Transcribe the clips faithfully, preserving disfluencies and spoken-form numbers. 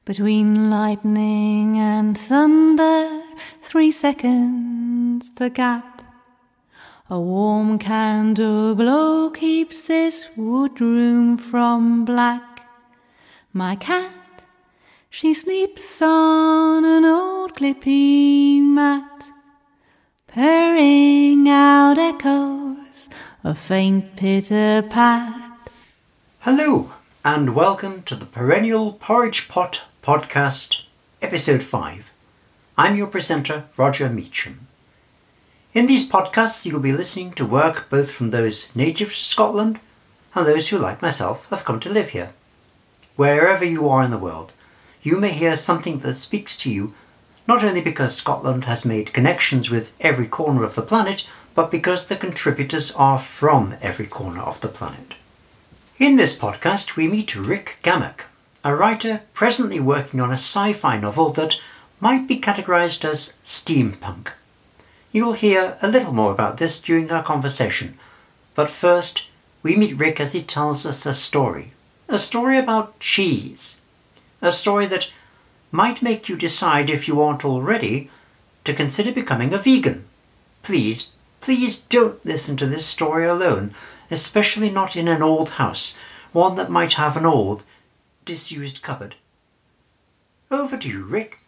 Between lightning and thunder, three seconds the gap. A warm candle glow keeps this woodroom from black. My cat, she sleeps on an old clippy mat, purring out echoes of faint pitter-pat. Hello, and welcome to the Perennial Porridge Pot Podcast, Episode five. I'm your presenter, Roger Meacham. In these podcasts, you'll be listening to work both from those native to Scotland and those who, like myself, have come to live here. Wherever you are in the world, you may hear something that speaks to you, not only because Scotland has made connections with every corner of the planet, but because the contributors are from every corner of the planet. In this podcast, we meet Rick Gamak, a writer presently working on a sci-fi novel that might be categorised as steampunk. You'll hear a little more about this during our conversation, but first, we meet Rick as he tells us a story. A story about cheese. A story that might make you decide, if you aren't already, to consider becoming a vegan. Please, please don't listen to this story alone, especially not in an old house, one that might have an old, disused cupboard. Over to you, Rick.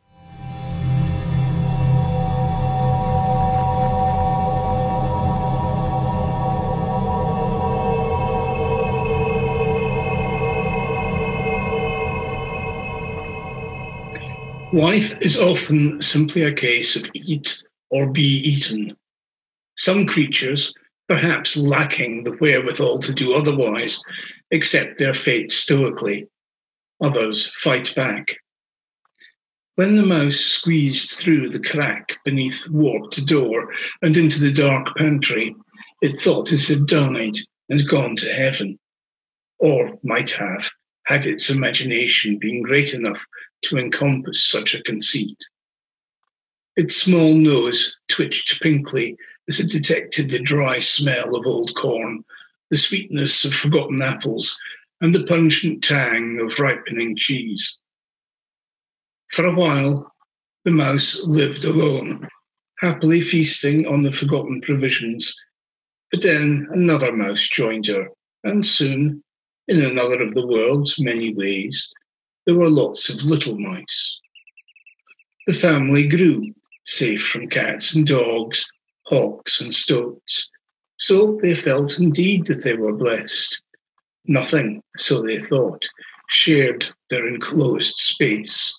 Life is often simply a case of eat or be eaten. Some creatures, perhaps lacking the wherewithal to do otherwise, accept their fate stoically. Others fight back. When the mouse squeezed through the crack beneath the warped door and into the dark pantry, it thought it had died and gone to heaven. Or might have, had its imagination been great enough to encompass such a conceit. Its small nose twitched pinkly as it detected the dry smell of old corn, the sweetness of forgotten apples, and the pungent tang of ripening cheese. For a while, the mouse lived alone, happily feasting on the forgotten provisions. But then another mouse joined her, and soon, in another of the world's many ways, there were lots of little mice. The family grew, safe from cats and dogs, hawks and stoats. So they felt indeed that they were blessed. Nothing, so they thought, shared their enclosed space.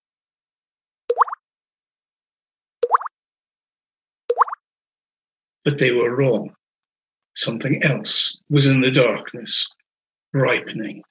But they were wrong. Something else was in the darkness, ripening.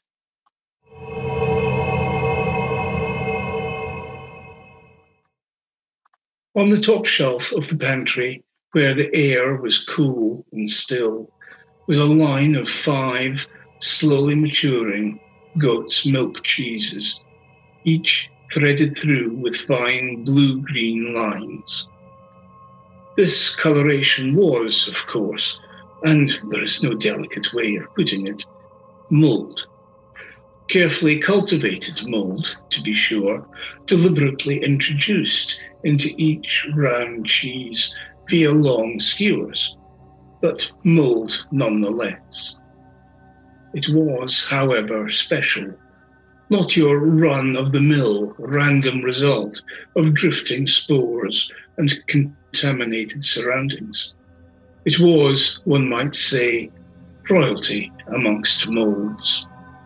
On the top shelf of the pantry, where the air was cool and still, was a line of five slowly maturing goat's milk cheeses, each threaded through with fine blue-green lines. This coloration was, of course, and there is no delicate way of putting it, mould. Carefully cultivated mould, to be sure, deliberately introduced into each round cheese via long skewers, but mould nonetheless. It was, however, special, not your run-of-the-mill random result of drifting spores and contaminated surroundings. It was, one might say, royalty amongst moulds.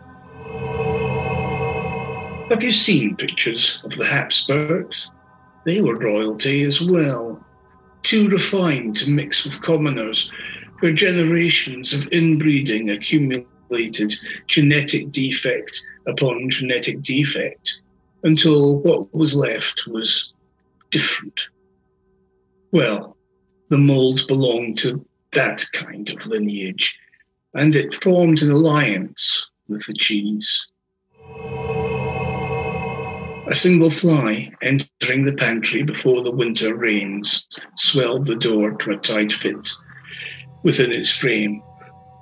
Have you seen pictures of the Habsburgs? They were royalty as well, too refined to mix with commoners, where generations of inbreeding accumulated genetic defect upon genetic defect, until what was left was different. Well, the mould belonged to that kind of lineage, and it formed an alliance with the cheese. A single fly entering the pantry before the winter rains swelled the door to a tight fit within its frame,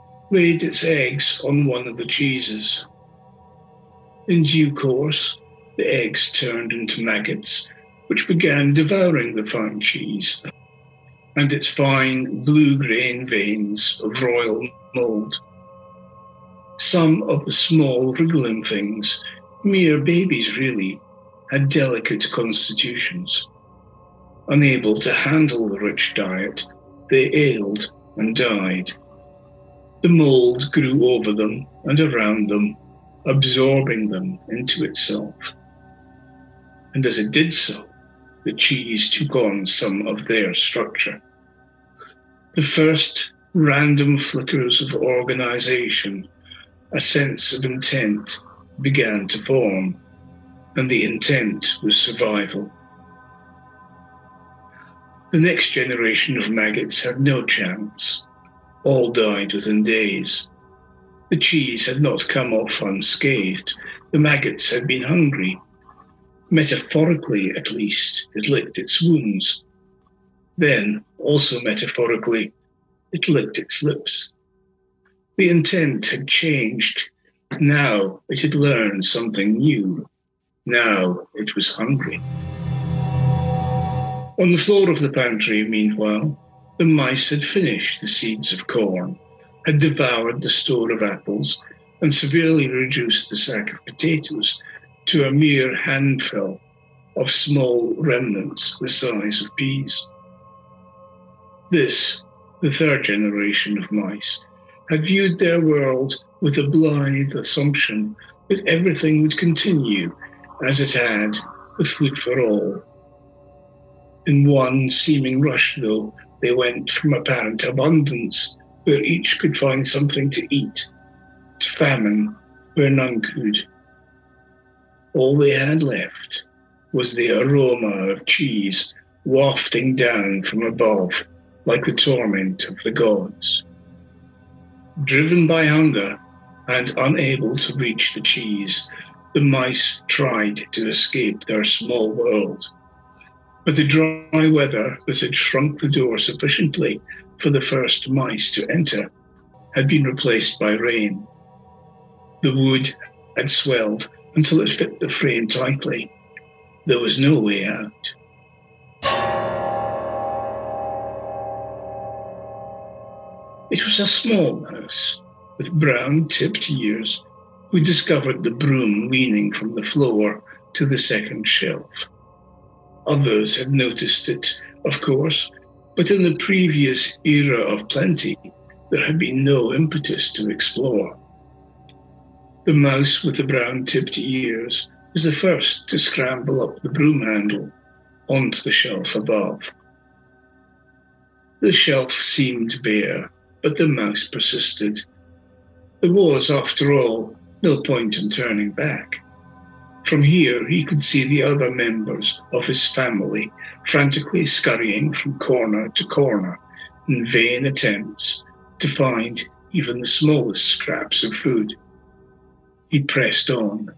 laid its eggs on one of the cheeses. In due course, The eggs turned into maggots, which began devouring the fine cheese and its fine blue-grain veins of royal mould. Some of the small wriggling things, mere babies really, had delicate constitutions. Unable to handle the rich diet, they ailed and died. The mould grew over them and around them, absorbing them into itself. And as it did so, the cheese took on some of their structure. The first random flickers of organization, a sense of intent, began to form, and the intent was survival. The next generation of maggots had no chance. All died within days. The cheese had not come off unscathed. The maggots had been hungry. Metaphorically, at least, it licked its wounds. Then, also metaphorically, it licked its lips. The intent had changed. Now it had learned something new. Now it was hungry. On the floor of the pantry, meanwhile, the mice had finished the seeds of corn, had devoured the store of apples, and severely reduced the sack of potatoes to a mere handful of small remnants the size of peas. This, the third generation of mice, had viewed their world with a blithe assumption that everything would continue as it had with food for all. In one seeming rush, though, they went from apparent abundance, where each could find something to eat, to famine, where none could. All they had left was the aroma of cheese wafting down from above like the torment of the gods. Driven by hunger and unable to reach the cheese, the mice tried to escape their small world. But the dry weather that had shrunk the door sufficiently for the first mice to enter had been replaced by rain. The wood had swelled until it fit the frame tightly. There was no way out. It was a small mouse with brown-tipped ears who discovered the broom leaning from the floor to the second shelf. Others had noticed it, of course, but in the previous era of plenty, there had been no impetus to explore. The mouse with the brown-tipped ears was the first to scramble up the broom handle onto the shelf above. The shelf seemed bare, but the mouse persisted. There was, after all, no point in turning back. From here, he could see the other members of his family frantically scurrying from corner to corner in vain attempts to find even the smallest scraps of food. He pressed on.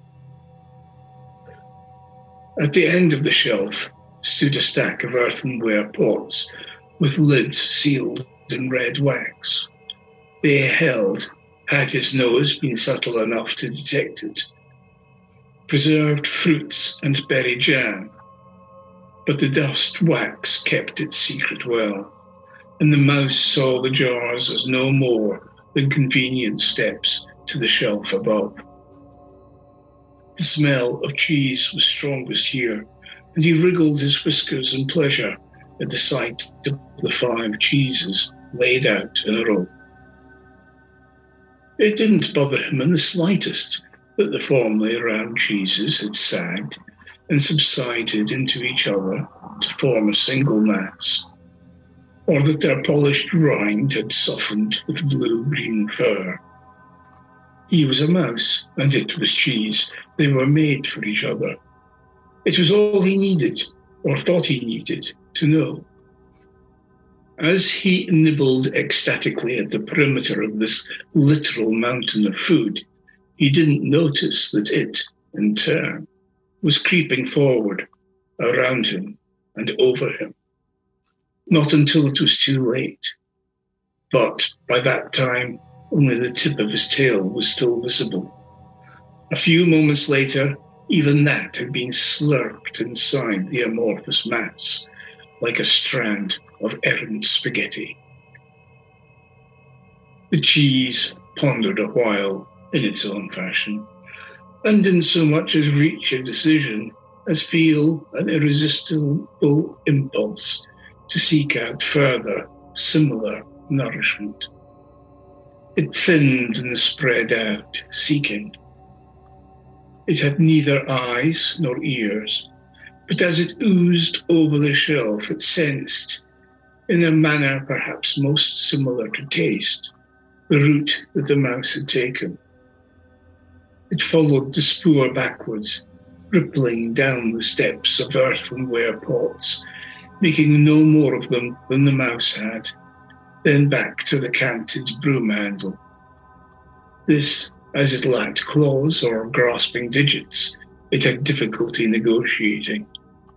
At the end of the shelf stood a stack of earthenware pots with lids sealed in red wax. They held, had his nose been subtle enough to detect it, preserved fruits and berry jam, but the dust wax kept its secret well, and the mouse saw the jars as no more than convenient steps to the shelf above. The smell of cheese was strongest here, and he wriggled his whiskers in pleasure at the sight of the five cheeses laid out in a row. It didn't bother him in the slightest that the formerly round cheeses had sagged and subsided into each other to form a single mass, or that their polished rind had softened with blue-green fur. He was a mouse, and it was cheese. They were made for each other. It was all he needed, or thought he needed, to know. As he nibbled ecstatically at the perimeter of this literal mountain of food, he didn't notice that it, in turn, was creeping forward, around him and over him. Not until it was too late. But by that time, only the tip of his tail was still visible. A few moments later, Even that had been slurped inside the amorphous mass, like a strand of errant spaghetti. The cheese pondered a while in its own fashion, and didn't so much as reach a decision as feel an irresistible impulse to seek out further similar nourishment. It thinned and spread out, seeking. It had neither eyes nor ears, but as it oozed over the shelf, it sensed, in a manner perhaps most similar to taste, the route that the mouse had taken. It followed the spoor backwards, rippling down the steps of earthenware pots, making no more of them than the mouse had, then back to the canted broom handle. This, as it lacked claws or grasping digits, it had difficulty negotiating.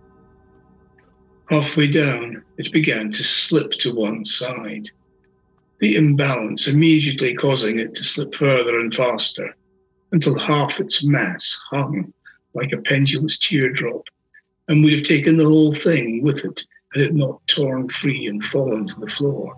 Halfway down, it began to slip to one side, the imbalance immediately causing it to slip further and faster, until half its mass hung like a pendulous teardrop, and would have taken the whole thing with it had it not torn free and fallen to the floor.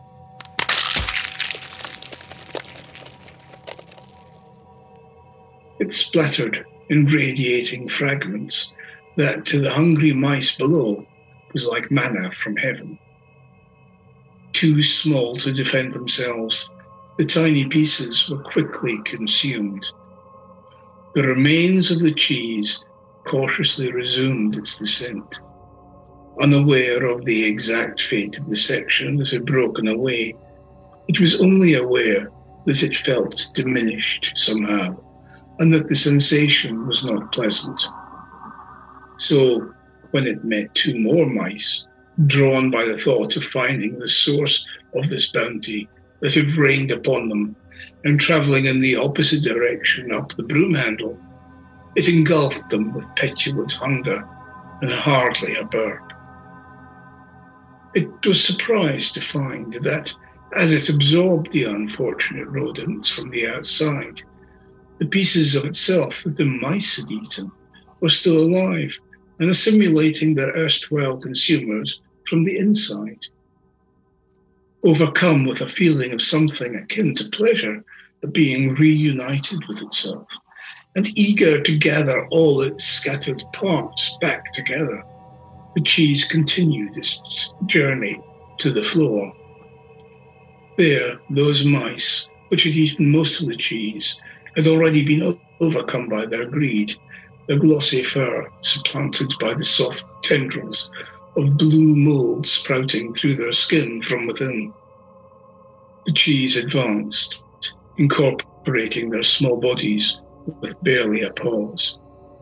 It splattered in radiating fragments that, to the hungry mice below, was like manna from heaven. Too small to defend themselves, the tiny pieces were quickly consumed. The remains of the cheese cautiously resumed its descent. Unaware of the exact fate of the section that had broken away, it was only aware that it felt diminished somehow, and that the sensation was not pleasant. So, when it met two more mice, drawn by the thought of finding the source of this bounty that had rained upon them, and travelling in the opposite direction up the broom handle, it engulfed them with petulant hunger and hardly a burp. It was surprised to find that, as it absorbed the unfortunate rodents from the outside, the pieces of itself that the mice had eaten were still alive and assimilating their erstwhile consumers from the inside. Overcome with a feeling of something akin to pleasure at being reunited with itself, and eager to gather all its scattered parts back together, the cheese continued its journey to the floor. There, those mice, which had eaten most of the cheese, had already been overcome by their greed, their glossy fur supplanted by the soft tendrils of blue mold sprouting through their skin from within. The cheese advanced, incorporating their small bodies with barely a pause.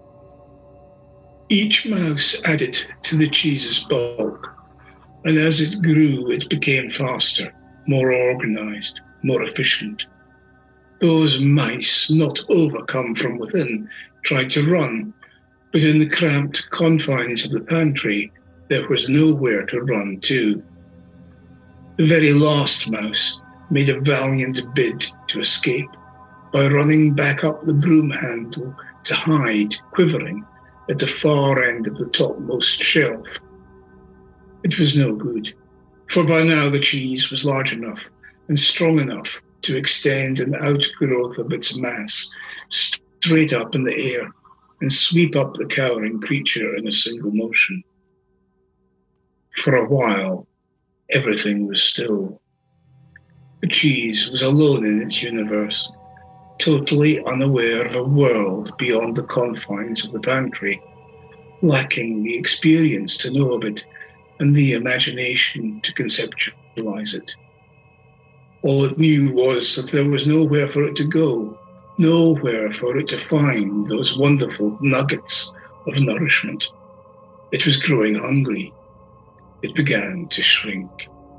Each mouse added to the cheese's bulk, and as it grew, it became faster, more organized, more efficient. Those mice, not overcome from within, tried to run, but in the cramped confines of the pantry, there was nowhere to run to. The very last mouse made a valiant bid to escape by running back up the broom handle to hide, quivering, at the far end of the topmost shelf. It was no good, for by now the cheese was large enough and strong enough to extend an outgrowth of its mass straight up in the air and sweep up the cowering creature in a single motion. For a while, everything was still. The cheese was alone in its universe, totally unaware of a world beyond the confines of the pantry, lacking the experience to know of it and the imagination to conceptualize it. All it knew was that there was nowhere for it to go, nowhere for it to find those wonderful nuggets of nourishment. It was growing hungry. It began to shrink.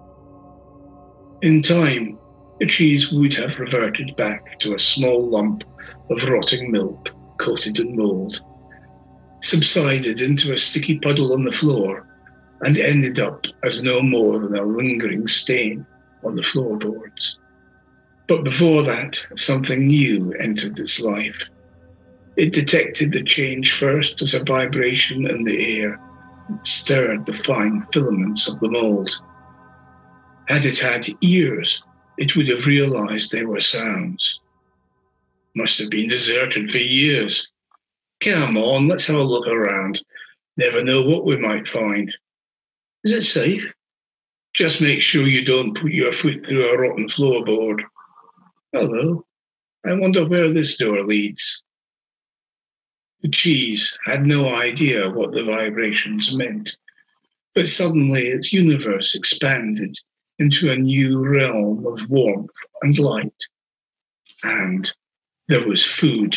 In time, the cheese would have reverted back to a small lump of rotting milk coated in mold, subsided into a sticky puddle on the floor, and ended up as no more than a lingering stain on the floorboards. But before that, something new entered its life. It detected the change first as a vibration in the air and stirred the fine filaments of the mould. Had it had ears, it would have realized they were sounds. Must have been deserted for years. Come on, let's have a look around. Never know what we might find. Is it safe? Just make sure you don't put your foot through a rotten floorboard. Hello. I wonder where this door leads. The cheese had no idea what the vibrations meant, but suddenly its universe expanded into a new realm of warmth and light. And there was food.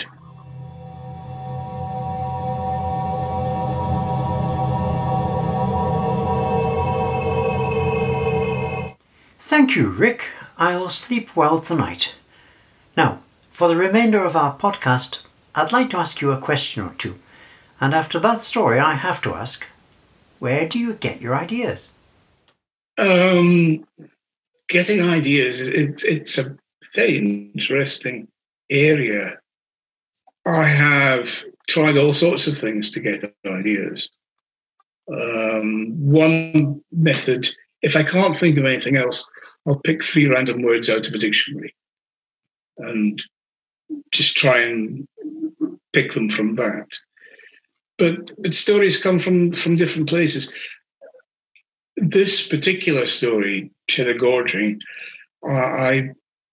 Thank you, Rick. I'll sleep well tonight. Now, for the remainder of our podcast, I'd like to ask you a question or two. And after that story, I have to ask, where do you get your ideas? Um, getting ideas, it, it's a very interesting area. I have tried all sorts of things to get ideas. Um, one method, if I can't think of anything else, I'll pick three random words out of a dictionary and just try and pick them from that. But but stories come from, from different places. This particular story, Cheddar Gorging, uh, I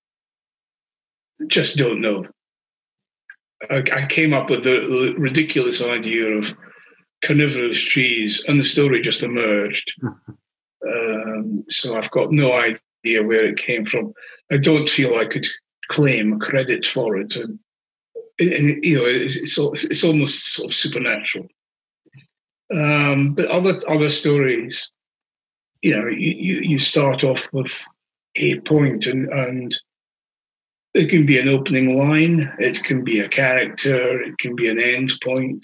just don't know. I, I came up with the ridiculous idea of carnivorous trees, and the story just emerged. Um, so I've got no idea where it came from. I don't feel I could claim credit for it. And, and you know, it's, it's almost sort of supernatural. Um, but other other stories, you know, you, you start off with a point, and, and it can be an opening line, it can be a character, it can be an end point.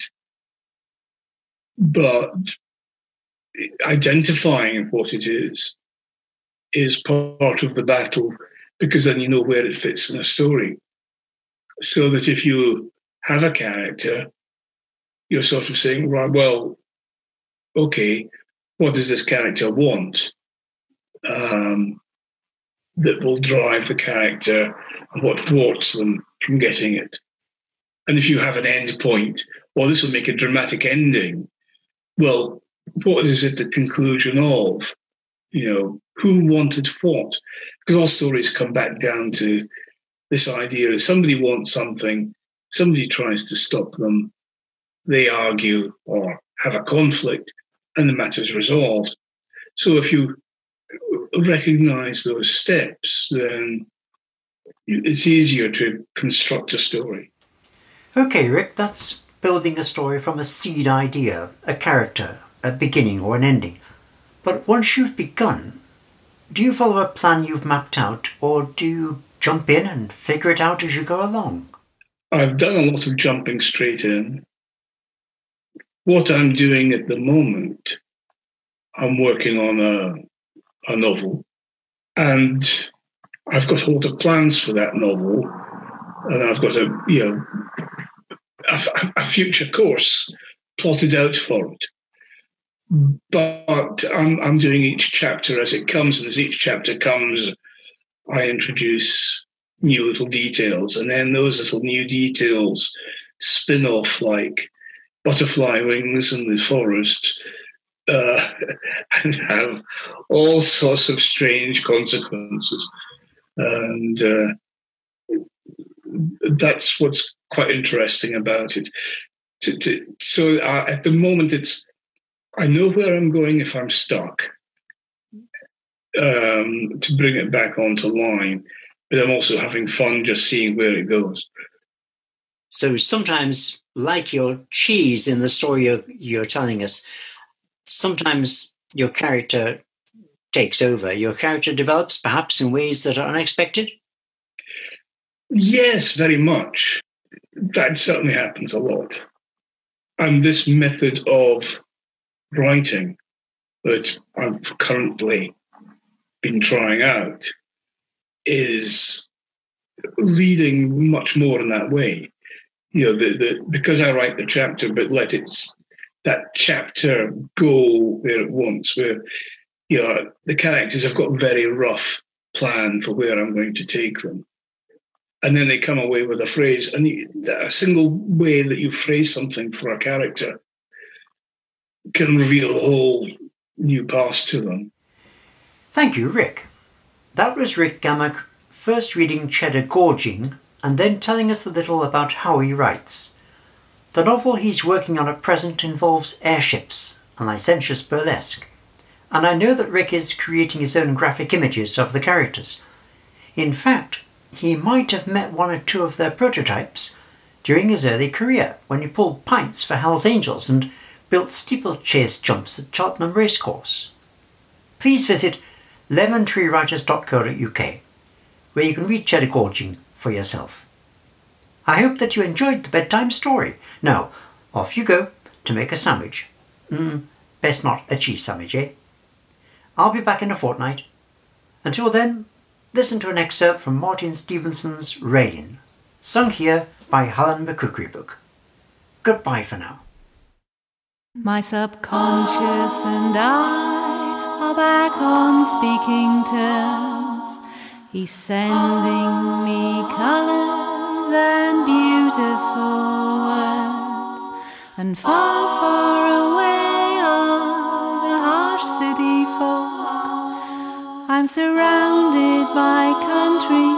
But identifying what it is is part of the battle, because then you know where it fits in a story. So that if you have a character, you're sort of saying, right, well, okay, what does this character want um, that will drive the character, and what thwarts them from getting it? And if you have an end point, well, this will make a dramatic ending. Well, what is it the conclusion of? You know, who wanted what? Because all stories come back down to this idea of somebody wants something, somebody tries to stop them, they argue or have a conflict, and the matter's resolved. So if you recognize those steps, then it's easier to construct a story. Okay, Rick, that's building a story from a seed idea, a character, a beginning or an ending. But once you've begun, do you follow a plan you've mapped out, or do you jump in and figure it out as you go along? I've done a lot of jumping straight in. What I'm doing at the moment, I'm working on a, a novel, and I've got a lot of plans for that novel, and I've got a you know a, a future course plotted out for it. But I'm I'm doing each chapter as it comes, and as each chapter comes, I introduce new little details, and then those little new details spin off like butterfly wings in the forest, uh, and have all sorts of strange consequences. And uh, that's what's quite interesting about it. To, to, so uh, at the moment, it's I know where I'm going if I'm stuck, um, to bring it back onto line, but I'm also having fun just seeing where it goes. So sometimes, like your cheese in the story you're, you're telling us, sometimes your character takes over. Your character develops perhaps in ways that are unexpected? Yes, very much. That certainly happens a lot. And this method of writing that I've currently been trying out is leading much more in that way. you know, the, the because I write the chapter, but let it that chapter go where it wants, where, you know, the characters have got a very rough plan for where I'm going to take them. And then they come away with a phrase, and you, a single way that you phrase something for a character can reveal a whole new past to them. Thank you, Rick. That was Rick Gammack first reading Cheddar Gorging and then telling us a little about how he writes. The novel he's working on at present involves airships and licentious burlesque, and I know that Rick is creating his own graphic images of the characters. In fact, he might have met one or two of their prototypes during his early career when he pulled pints for Hell's Angels and built steeplechase jumps at Cheltenham Racecourse. Please visit lemon tree writers dot co dot uk, where you can read Cheddar Gorging for yourself. I hope that you enjoyed the bedtime story. Now, off you go to make a sandwich. Mm, best not a cheese sandwich, eh? I'll be back in a fortnight. Until then, listen to an excerpt from Martin Stevenson's Rain, sung here by Helen McCookerybook. Goodbye for now. My subconscious and I are back on speaking terms. He's sending me colours and beautiful words, and far, far away are the harsh city folk. I'm surrounded by country